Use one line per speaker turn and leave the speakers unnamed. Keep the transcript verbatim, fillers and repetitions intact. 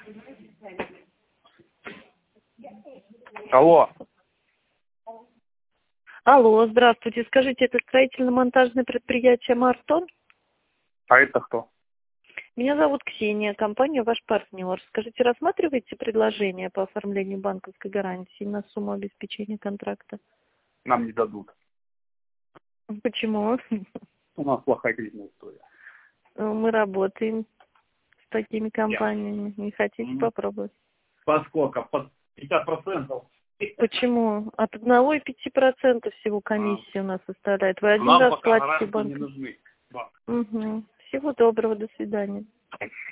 Алло.
Алло, здравствуйте. Скажите, это строительно-монтажное предприятие «Мартон»?
А это кто?
Меня зовут Ксения, компания «Ваш партнер». Скажите, рассматриваете предложение по оформлению банковской гарантии на сумму обеспечения контракта?
Нам не дадут.
Почему?
У нас плохая кредитная история.
Мы работаем с такими компаниями. Не хотите
Мгм.
попробовать?
По сколько? По пятьдесят процентов.
Почему? От одного и пяти процентов всего комиссии у нас составляет. Вы один
Нам
раз
пока
платите
гарантии не
банку.
нужны. Да.
Угу. Всего доброго, до свидания.